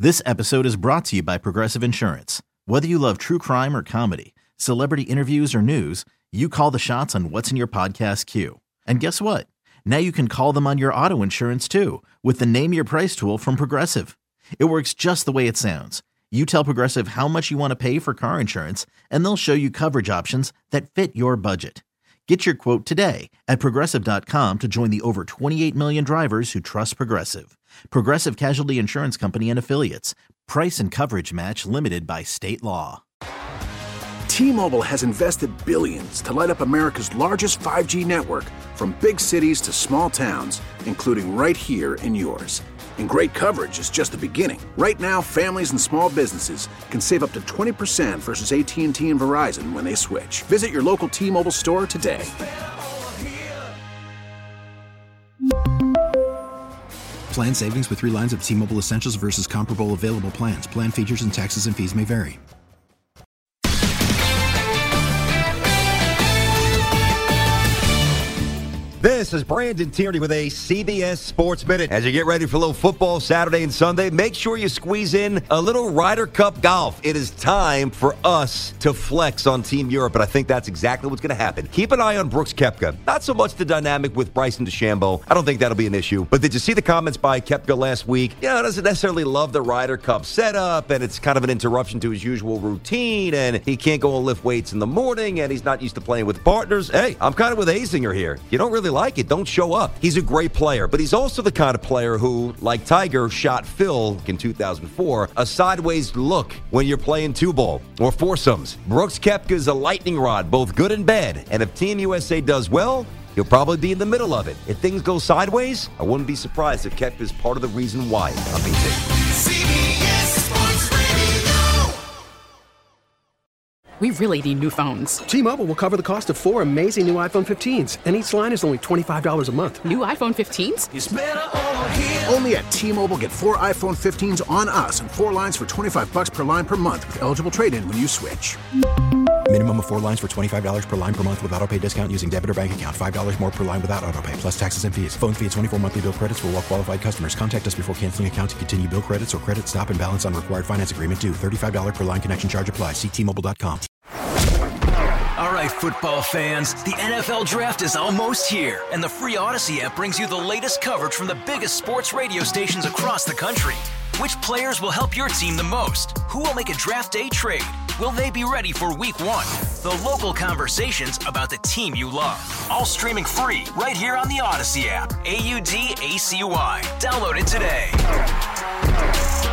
This episode is brought to you by Progressive Insurance. Whether you love true crime or comedy, celebrity interviews or news, you call the shots on what's in your podcast queue. And guess what? Now you can call them on your auto insurance too with the Name Your Price tool from Progressive. It works just the way it sounds. You tell Progressive how much you want to pay for car insurance, and they'll show you coverage options that fit your budget. Get your quote today at Progressive.com to join the over 28 million drivers who trust Progressive. Progressive Casualty Insurance Company and Affiliates. Price and coverage match limited by state law. T-Mobile has invested billions to light up America's largest 5G network, from big cities to small towns, including right here in yours. And great coverage is just the beginning. Right now, families and small businesses can save up to 20% versus AT&T and Verizon when they switch. Visit your local T-Mobile store today. Plan savings with 3 lines of T-Mobile Essentials versus comparable available plans. Plan features and taxes and fees may vary. This is Brandon Tierney with a CBS Sports Minute. As you get ready for a little football Saturday and Sunday, make sure you squeeze in a little Ryder Cup golf. It is time for us to flex on Team Europe, and I think that's exactly what's going to happen. Keep an eye on Brooks Koepka. Not so much the dynamic with Bryson DeChambeau. I don't think that'll be an issue. But did you see the comments by Koepka last week? Doesn't necessarily love the Ryder Cup setup, and it's kind of an interruption to his usual routine, and he can't go and lift weights in the morning, and he's not used to playing with partners. Hey, I'm kind of with Azinger here. You don't really like it, don't show up. He's a great player, but he's also the kind of player who, like Tiger, shot Phil in 2004, a sideways look when you're playing 2-ball or foursomes. Brooks Koepka is a lightning rod, both good and bad, and if Team USA does well, he'll probably be in the middle of it. If things go sideways, I wouldn't be surprised if Koepka is part of the reason why. I'm BT. We really need new phones. T-Mobile will cover the cost of 4 amazing new iPhone 15s, and each line is only $25 a month. New iPhone 15s? It's better over here. Only at T-Mobile, get 4 iPhone 15s on us and 4 lines for $25 per line per month with eligible trade-in when you switch. Minimum of 4 lines for $25 per line per month with autopay discount using debit or bank account. $5 more per line without autopay, plus taxes and fees. Phone fee at 24 monthly bill credits for well-qualified customers. Contact us before canceling account to continue bill credits or credit stop and balance on required finance agreement due. $35 per line connection charge applies. See T-Mobile.com. All right, football fans, the NFL Draft is almost here, and the free Odyssey app brings you the latest coverage from the biggest sports radio stations across the country. Which players will help your team the most? Who will make a draft day trade? Will they be ready for week 1? The local conversations about the team you love. All streaming free right here on the Odyssey app. AUDACY. Download it today.